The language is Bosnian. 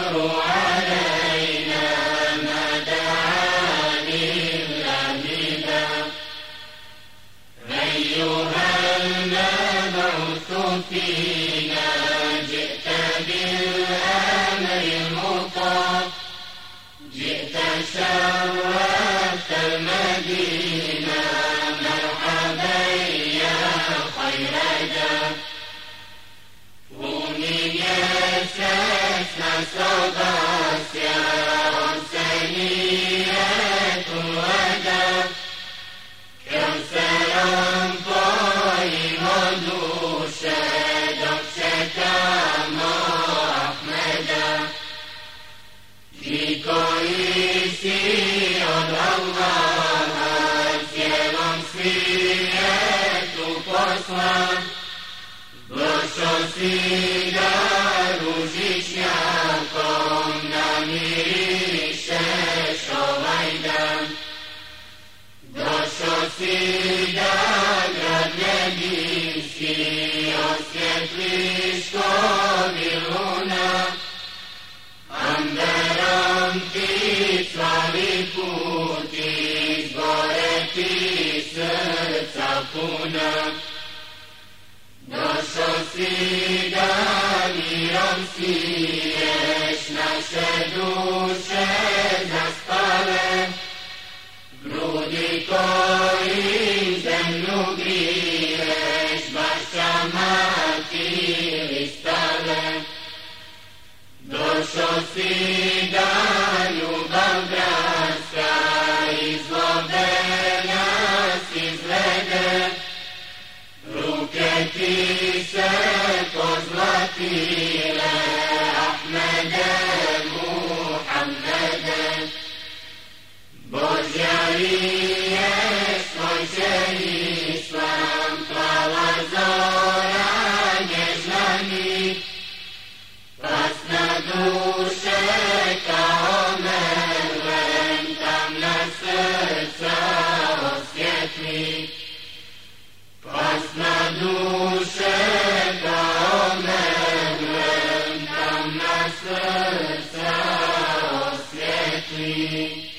علينا ما دعا لله ذا أيها المبعوث فينا جئت بالأمر المطاع جئت شرفت المدينة مرحبا يا خير ذا ومن يسسنا صباس يا حسينية الوداع كوثرا طيب دوشة دوشة أحمدا في كويسي الله سيرم سيئة قصوى بشوسيدا روجيش يقوم نميريش شويدا بشوسيدا граднедиси осветлишь комилуна Anderam ticvari puti zboreti srca puna Došao si da mirom siješ naše duše zaspale Grudi kojim zemlju griješ bašća martiri stale Došao si da ljubav bratska iz zlobe nas izvede Ruke ti se pozlatile Ahmede Muhammede Božja riješ tvoj će islam Plava zora nježna mi Pas na duše kao merven Tamna srca osvjetli Pas na duše kao merven Tamna srca osvjetli